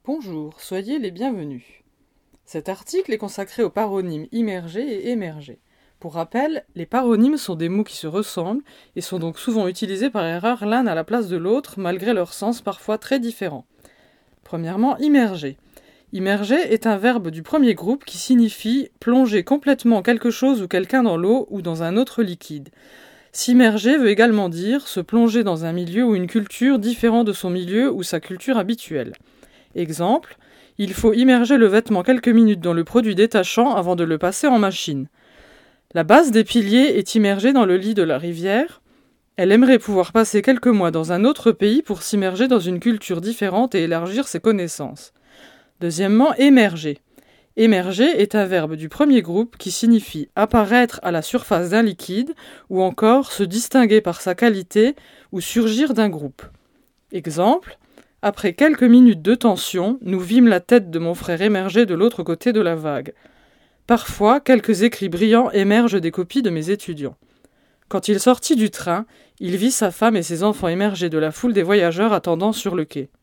Bonjour, soyez les bienvenus. Cet article est consacré aux paronymes immergés et émergés. Pour rappel, les paronymes sont des mots qui se ressemblent et sont donc souvent utilisés par erreur l'un à la place de l'autre malgré leur sens parfois très différent. Premièrement, immerger. Immerger est un verbe du premier groupe qui signifie plonger complètement quelque chose ou quelqu'un dans l'eau ou dans un autre liquide. S'immerger veut également dire se plonger dans un milieu ou une culture différent de son milieu ou sa culture habituelle. Exemple, il faut immerger le vêtement quelques minutes dans le produit détachant avant de le passer en machine. La base des piliers est immergée dans le lit de la rivière. Elle aimerait pouvoir passer quelques mois dans un autre pays pour s'immerger dans une culture différente et élargir ses connaissances. Deuxièmement, émerger. Émerger est un verbe du premier groupe qui signifie apparaître à la surface d'un liquide ou encore se distinguer par sa qualité ou surgir d'un groupe. Exemple, après quelques minutes de tension, nous vîmes la tête de mon frère émerger de l'autre côté de la vague. Parfois, quelques écrits brillants émergent des copies de mes étudiants. Quand il sortit du train, il vit sa femme et ses enfants émerger de la foule des voyageurs attendant sur le quai.